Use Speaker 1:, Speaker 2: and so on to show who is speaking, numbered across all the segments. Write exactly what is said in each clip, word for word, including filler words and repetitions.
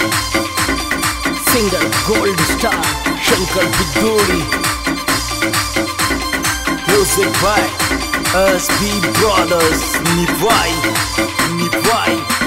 Speaker 1: Singer Gold Star Shankar Biduri. Music by S B Brothers. Nivai, Nivai.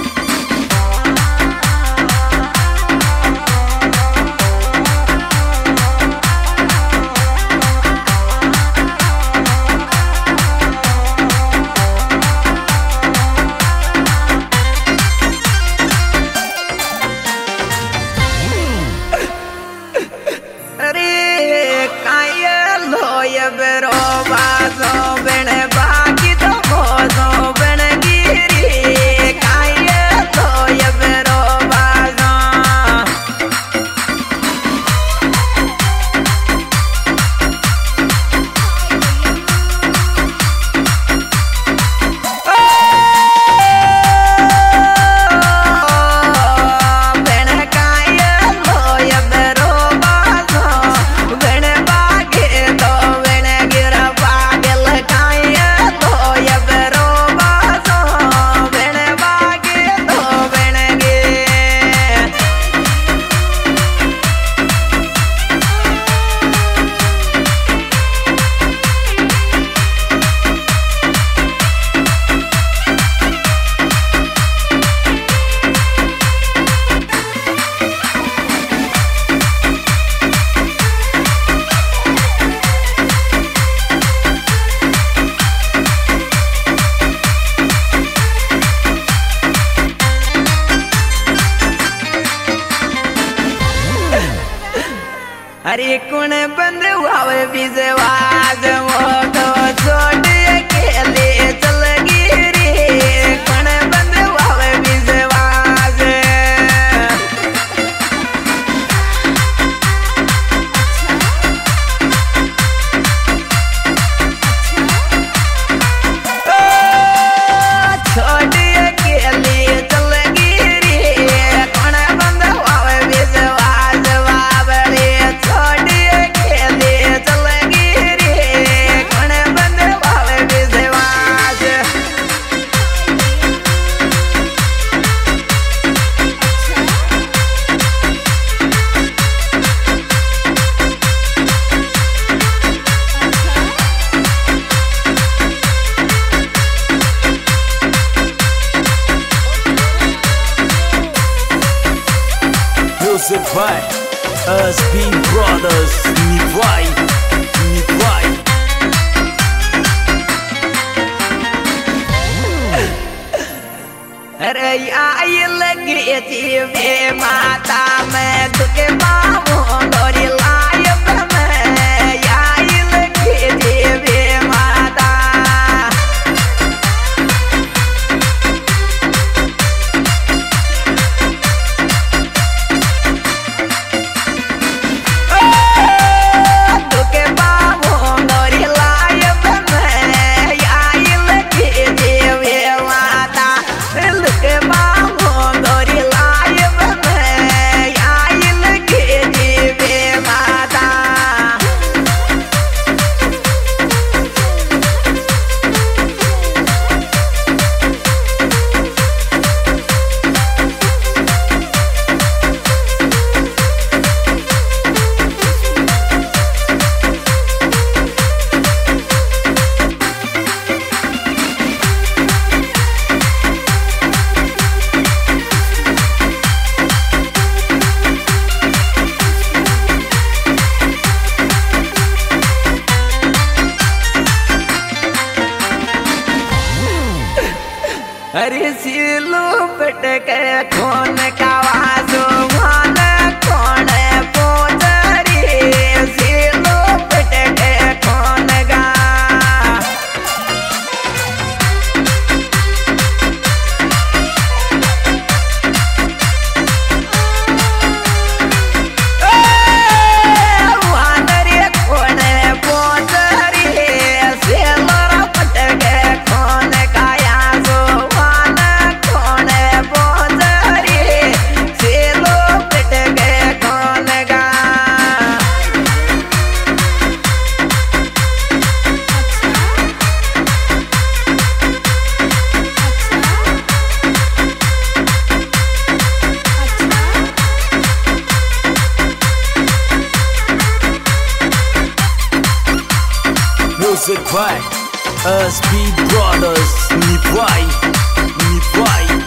Speaker 2: अरे कौन बंद हुआ बिजवाज मोटो छोड़ अकेले चल गिरी कौन बंद हुआ बिजवाज छोड़ अकेले चल गिरी कौन बंद हुआ बिजवाज बाबरे
Speaker 1: Music by S B Brothers. Nivai, Nivai.
Speaker 2: अरे आई लगी थी माता में तुके बाबू गोरी लायब में आई लगी थी माता तुके बाबू गोरी लायब में आई लगी थी माता के बाबू गोरी लायब में आई लगी थी माता अरे सिलू पटके कौन का वाजो मान कौन पोतरी सिलू पटके कौन गा वानरी कौन पोतरी सिलू पटके कौन का याजो कौन पोतरी सिलो पिट गए कौन
Speaker 1: by S B Brothers. Nivai, Nivai.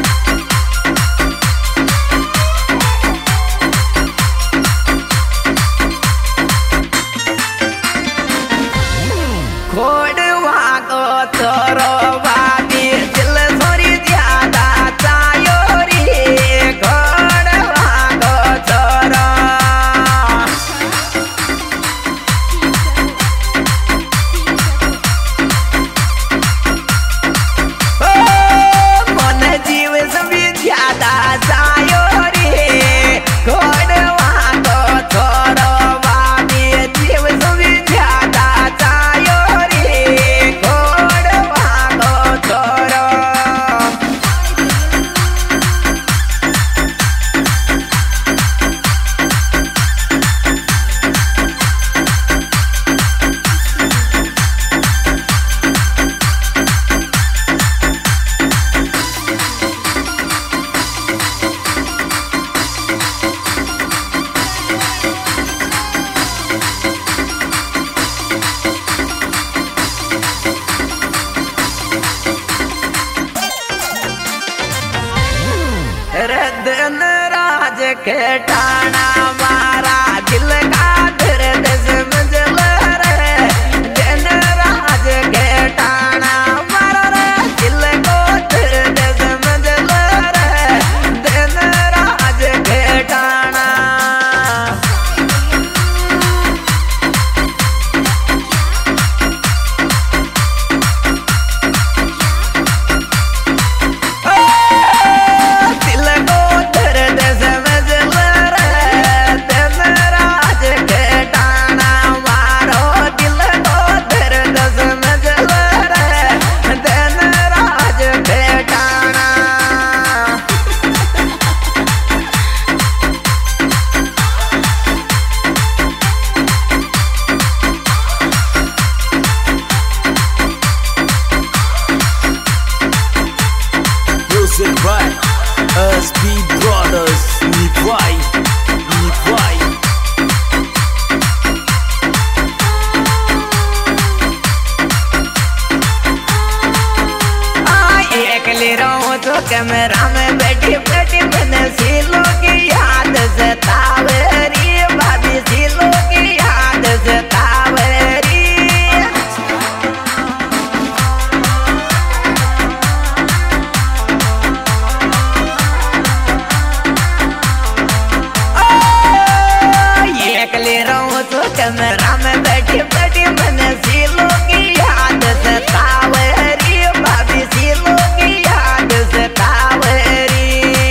Speaker 2: दिन राज के टाना मारा दिल का दर्द समझ रे। दिन राज के टाना मारा रे दिल को दर्द समझ रे। दिन राज के टाना
Speaker 1: by S B Brothers. Nivai, Nivai.
Speaker 2: एकली रहूं तो कैमरा में बैठी बैठी मैंने सीलों की याद सतावेरी भाभी सीलों की याद सतावेरी। एकली रहूं तो कैमरा में बैठी बैठी मैंने सीलों की याद सतावेरी भाभी सीलों की याद सतावेरी।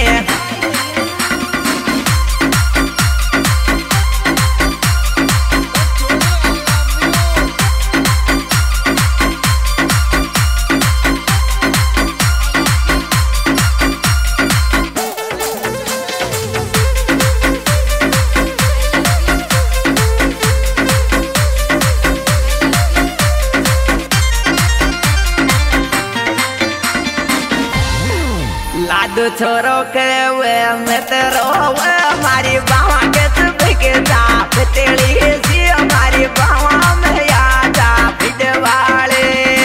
Speaker 2: लादू छोरो के वे मैं तेरो वे हमारी बावा के सुबह के जाप तेरी सी हमारी बावा में याद पिट वाले।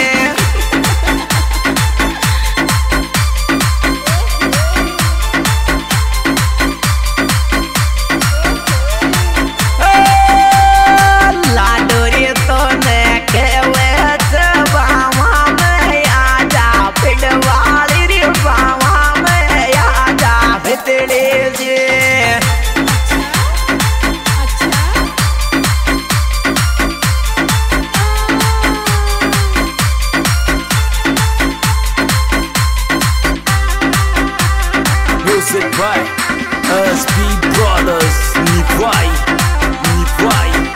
Speaker 2: लाडू रे तो ने के वे बावा में याद पिट वाली रे बावा
Speaker 1: Music by S B Brothers. Nivai, Nivai.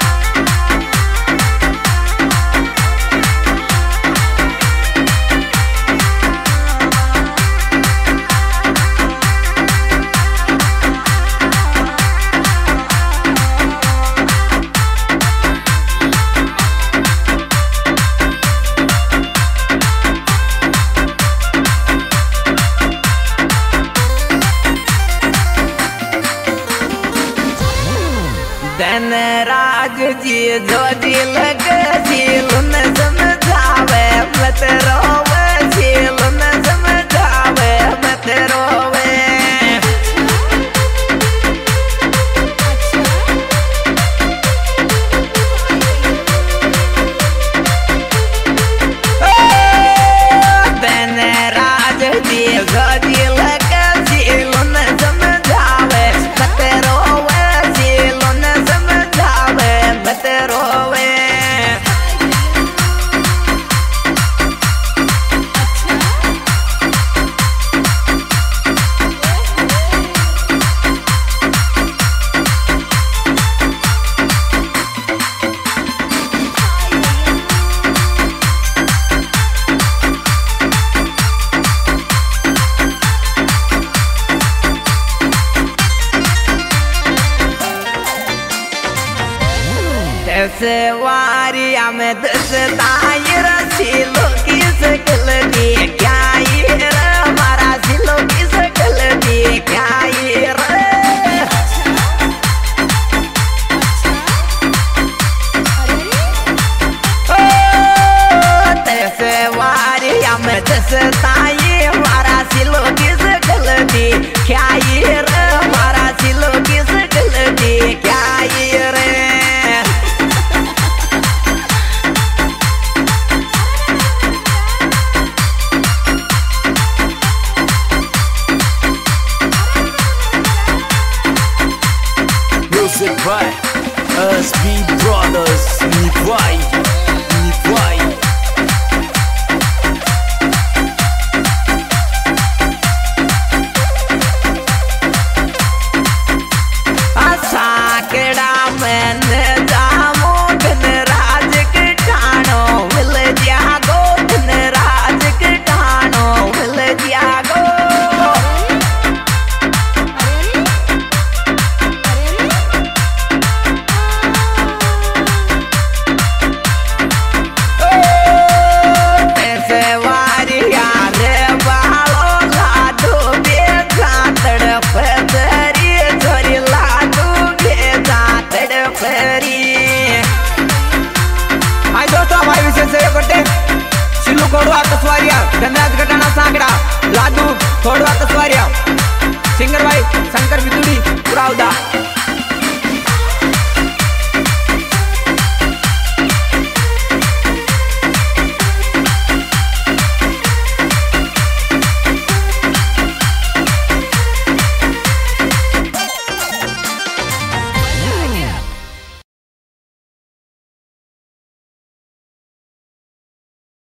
Speaker 2: धन राज जी जो जी लग जी लुन सम मत रोवे सील न समझावे मत रोवे तेने राज दी गदी लगा सील न समझावे मत रोवे सील न समझावे मत रोवे ऐसे वारिया में दस तायर सिलो की सकल दी क्या ये रे हमारा सिलो की सकल दी क्या ये रे ऐसे वारिया में दस ताये हमारा सिलो की सकल दी क्या ये रे हमारा सिलो की सकल दी क्या ये रे
Speaker 1: Music by S B Brothers. Nivai, Nivai.
Speaker 2: Sakda मैंने जामो धन राज के ठाणो मिल जागो धन राज के ठाणो मिल जागो ऐसे वारिया रे बालो लाडू बेजा तड़प धरी झोरी लाडू बेजा तड़प धरी
Speaker 3: हाय दोस्तों हमारे विशेष सहयोग करते सिल्लू खोड़वा तस्वारिया धनराज गटाना सांकड़ा लाडू खोड़वा तस्वारिया सिंगर भाई शंकर बितुड़ी पुरावदा।